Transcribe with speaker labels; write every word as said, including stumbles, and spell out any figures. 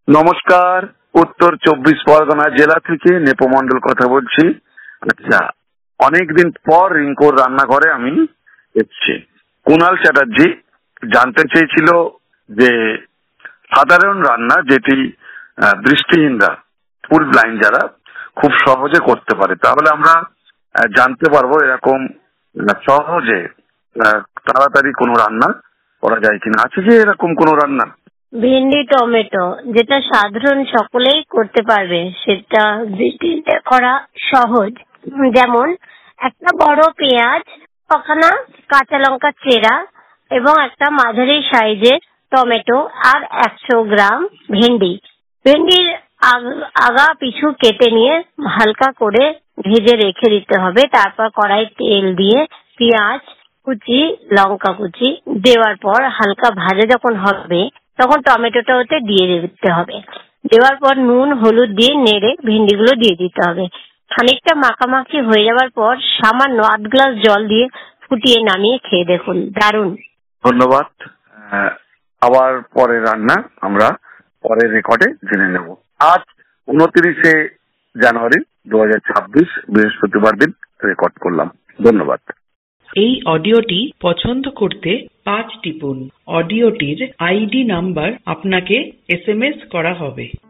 Speaker 1: নমস্কার, উত্তর চব্বিশ পরগনা জেলা থেকে নেপো মন্ডল কথা বলছি। আচ্ছা, অনেকদিন পর রিঙ্কুর রান্নাঘরে আমি এসেছি। কুণাল চ্যাটার্জি জানতে চেয়েছিল যে সাধারণ রান্না যেটি আহ, দৃষ্টিহীনরা, ফুল ব্লাইন্ড যারা খুব সহজে করতে পারে, তাহলে আমরা আহ, জানতে পারবো এরকম আহ, সহজে আহ, তাড়াতাড়ি কোনো রান্না করা যায় কিনা। আছে যে এরকম কোনো রান্না?
Speaker 2: ভেন্ডি টমেটো, যেটা সাধারণ সকলেই করতে পারবে, সেটা দৃষ্টিতে করা সহজ। যেমন একটা বড় পেঁয়াজ, ছখানা কাঁচা লঙ্কা চেরা এবং একটা মাঝারি সাইজের টমেটো আর একশো গ্রাম ভেন্ডি। ভেন্ডির আগ- আগা পিছু কেটে নিয়ে হালকা করে ভেজে রেখে দিতে হবে। তারপর কড়াই তেল দিয়ে পেঁয়াজ কুচি, লঙ্কা কুচি দেওয়ার পর হালকা ভাজা যখন হবে তখন টমেটোটা ওতে দিয়ে দিতে হবে। দেওয়ার পর নুন হলুদ দিয়ে নেড়ে ভেন্ডিগুলো দিয়ে দিতে হবে। খানিকটা মাখামাখি হয়ে যাওয়ার পর সামান্য আধ গ্লাস জল দিয়ে ফুটিয়ে নামিয়ে খেয়ে দেখুন, দারুণ।
Speaker 1: ধন্যবাদ। আহ, আবার পরে রান্না আমরা পরের রেকর্ডে জেনে নেব। আজ উনত্রিশে জানুয়ারি দু হাজার ছাব্বিশ বৃহস্পতিবার দিন রেকর্ড করলাম। ধন্যবাদ।
Speaker 3: এই অডিওটি পছন্দ করতে পাঁচ টিপুন। অডিওটির আইডি নাম্বার আপনাকে এস এম এস করা হবে।